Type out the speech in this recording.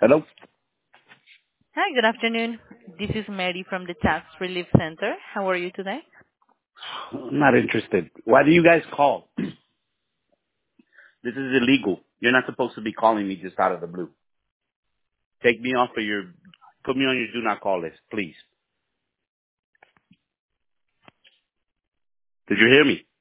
Hello? Hi, good afternoon. This is Mary from the Tax Relief Center. How are you today? I'm not interested. Why do you guys call? This is illegal. You're not supposed to be calling me just out of the blue. Take me off of put me on your do not call list, please. Did you hear me?